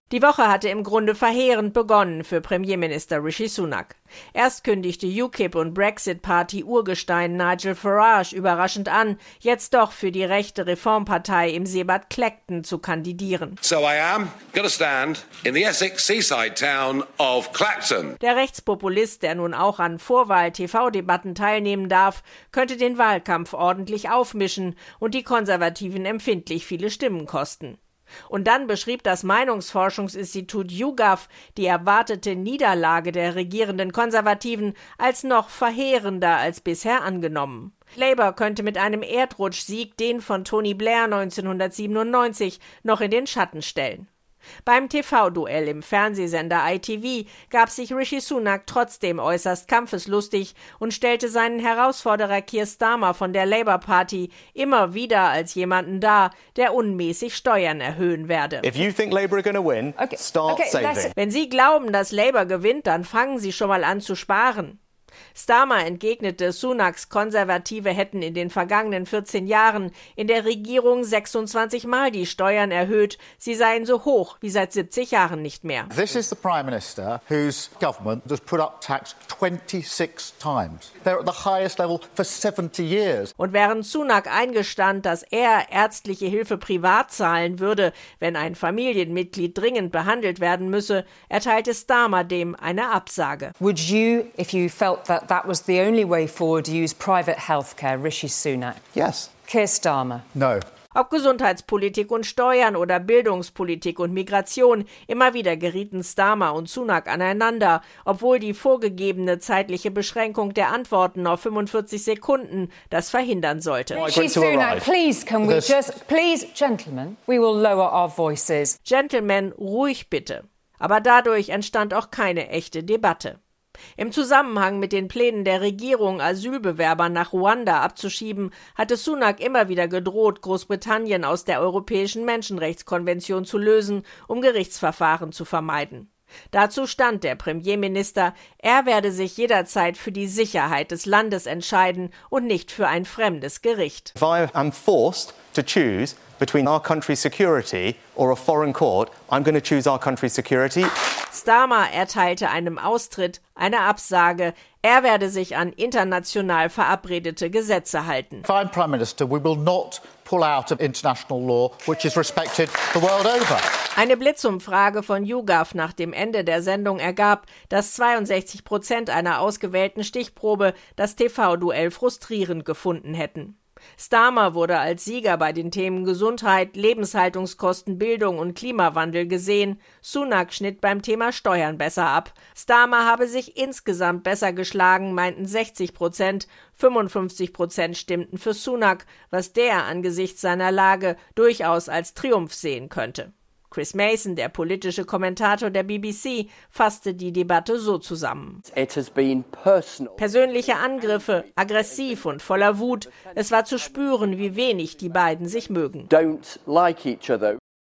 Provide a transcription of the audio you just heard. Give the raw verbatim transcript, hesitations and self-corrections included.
Die Woche hatte im Grunde verheerend begonnen für Premierminister Rishi Sunak. Erst kündigte U K I P und Brexit-Party-Urgestein Nigel Farage überraschend an, jetzt doch für die rechte Reformpartei im Seebad Clacton zu kandidieren. So I am going to stand in the Essex seaside town of Clacton. Der Rechtspopulist, der nun auch an Vorwahl-T V-Debatten teilnehmen darf, könnte den Wahlkampf ordentlich aufmischen und die Konservativen empfindlich viele Stimmen kosten. Und dann beschrieb das Meinungsforschungsinstitut YouGov die erwartete Niederlage der regierenden Konservativen als noch verheerender als bisher angenommen. Labour könnte mit einem Erdrutschsieg den von Tony Blair neunzehnhundertsiebenundneunzig noch in den Schatten stellen. Beim T V-Duell im Fernsehsender I T V gab sich Rishi Sunak trotzdem äußerst kampfeslustig und stellte seinen Herausforderer Keir Starmer von der Labour Party immer wieder als jemanden dar, der unmäßig Steuern erhöhen werde. If you think Labour are going to win, okay. start okay, saving. Wenn Sie glauben, dass Labour gewinnt, dann fangen Sie schon mal an zu sparen. Starmer entgegnete, Sunaks Konservative hätten in den vergangenen vierzehn Jahren in der Regierung sechsundzwanzig Mal die Steuern erhöht. Sie seien so hoch wie seit siebzig Jahren nicht mehr. This is the Prime Minister whose government has put up tax twenty-six times. They're at the highest level for seventy years. Und während Sunak eingestand, dass er ärztliche Hilfe privat zahlen würde, wenn ein Familienmitglied dringend behandelt werden müsse, erteilte Starmer dem eine Absage. Would you, if you felt that that was the only way forward, use private healthcare, Rishi Sunak? Yes. Keir Starmer? No. Ob Gesundheitspolitik und Steuern oder Bildungspolitik und Migration, immer wieder gerieten Starmer und Sunak aneinander, obwohl die vorgegebene zeitliche Beschränkung der Antworten auf fünfundvierzig Sekunden das verhindern sollte. Rishi Sunak, please, can we just, please, gentlemen, we will lower our voices. Gentlemen, ruhig bitte. Aber dadurch entstand auch keine echte Debatte. Im Zusammenhang mit den Plänen der Regierung, Asylbewerber nach Ruanda abzuschieben, hatte Sunak immer wieder gedroht, Großbritannien aus der Europäischen Menschenrechtskonvention zu lösen, um Gerichtsverfahren zu vermeiden. Dazu stand der Premierminister, er werde sich jederzeit für die Sicherheit des Landes entscheiden und nicht für ein fremdes Gericht. If I am forced to choose between our country's security or a foreign court, I'm going to choose our country's security. Starmer erteilte einem Austritt eine Absage. Er werde sich an international verabredete Gesetze halten. If I'm Prime Minister, we will not pull out of international law, which is respected the world over. Eine Blitzumfrage von YouGov nach dem Ende der Sendung ergab, dass zweiundsechzig Prozent einer ausgewählten Stichprobe das T V-Duell frustrierend gefunden hätten. Starmer wurde als Sieger bei den Themen Gesundheit, Lebenshaltungskosten, Bildung und Klimawandel gesehen. Sunak schnitt beim Thema Steuern besser ab. Starmer habe sich insgesamt besser geschlagen, meinten sechzig Prozent. fünfundfünfzig Prozent stimmten für Sunak, was der angesichts seiner Lage durchaus als Triumph sehen könnte. Chris Mason, der politische Kommentator der B B C, fasste die Debatte so zusammen. It has been personal. Persönliche Angriffe, aggressiv und voller Wut. Es war zu spüren, wie wenig die beiden sich mögen. Don't like each other.